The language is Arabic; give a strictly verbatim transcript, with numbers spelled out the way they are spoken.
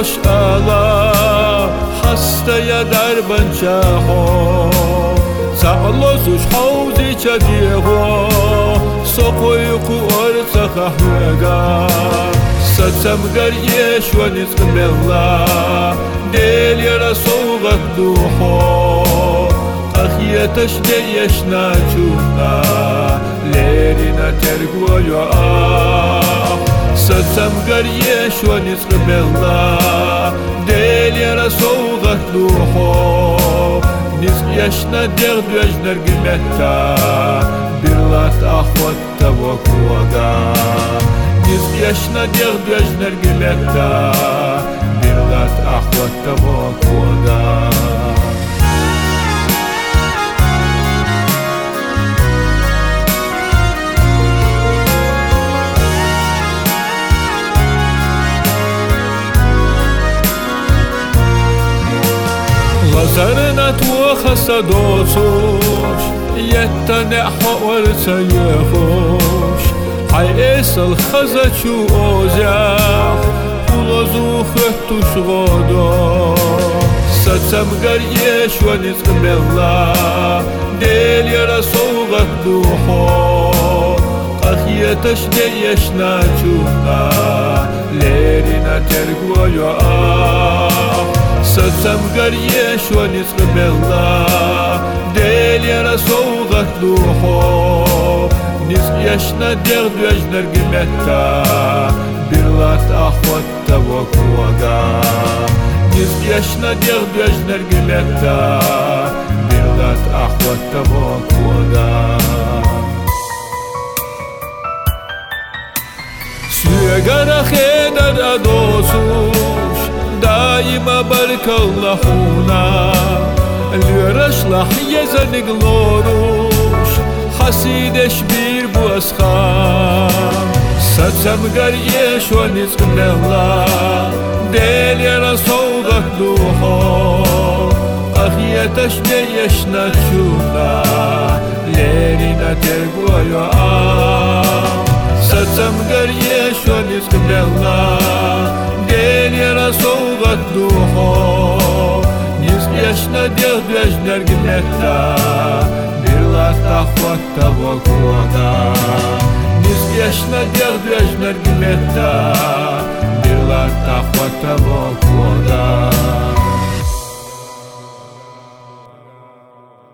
خوش آلا حسته یا در بنچه ها سعلوزوش حوزی چه دیگو سقوی قوار تخهوگا ستم گریش و نزق بلا دل یرا سوغت دوحو أخيتش ديش ناچونا ليرنا ترقو يو آه ستم قريش ونسق بالله ديل يرا سوغت لوحو نسق يشنا ديغ دوش نرقمتا برلات أخوات توقوغا نسق يشنا ديغ دوش نرقمتا برلات أخوات توقوغا غزرنا توخس دوسوش يتنع حور سيخوش حيس الخزة شو أوزاح ولزو خطوش غدو ستم قريش ونزق بالله ديل يرا سوغت دوحو أخيتش ديش ناچونا ليرنا ترقو يو آه ستم قريش ونسق بالله ديل يرا سوغت لوحو نسق يشنا ديغ دوش نرقمتا برلات أخوات توقوغا نسق يشنا ديغ دوش نرقمتا برلات أخوات توقوغا سيغانا خيدر أدوسوش دايما برك الله خونا الورش لح يزن غلوروش حسيدش بير بوسخان ستم قريش ونزق بالله ديل يرا صوغك دوحو أخيتش ديش نتشونا ليرنا ترقو يو آه ستم قريش ونزق بالله ديل يرا صوغت دوحو نزق يشنا ديغ دوش نرقمتا برلات أخوات توقوغا نزق يشنا ديغ دوش نرقمتا برلات أخوات توقوغا